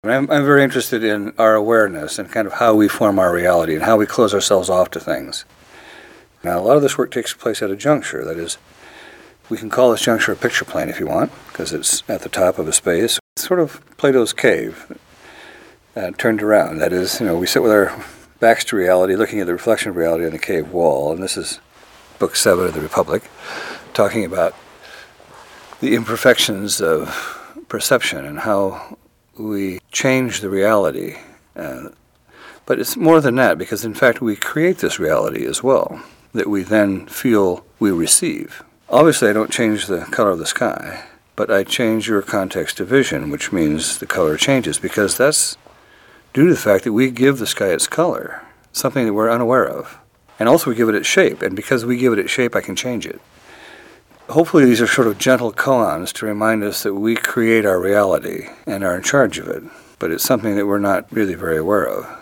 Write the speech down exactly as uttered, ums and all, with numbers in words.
I'm, I'm very interested in our awareness and kind of how we form our reality and how we close ourselves off to things. Now, a lot of this work takes place at a juncture. That is, we can call this juncture a picture plane if you want, because it's at the top of a space. It's sort of Plato's cave, uh, turned around. That is, you know, we sit with our backs to reality, looking at the reflection of reality on the cave wall. And this is Book seven of the Republic, talking about the imperfections of perception and how we change the reality. Uh, but it's more than that, because in fact we create this reality as well, that we then feel we receive. Obviously I don't change the color of the sky, but I change your context of vision, which means the color changes, because that's due to the fact that we give the sky its color, something that we're unaware of. And also we give it its shape, and because we give it its shape, I can change it. Hopefully these are sort of gentle koans to remind us that we create our reality and are in charge of it, but it's something that we're not really very aware of.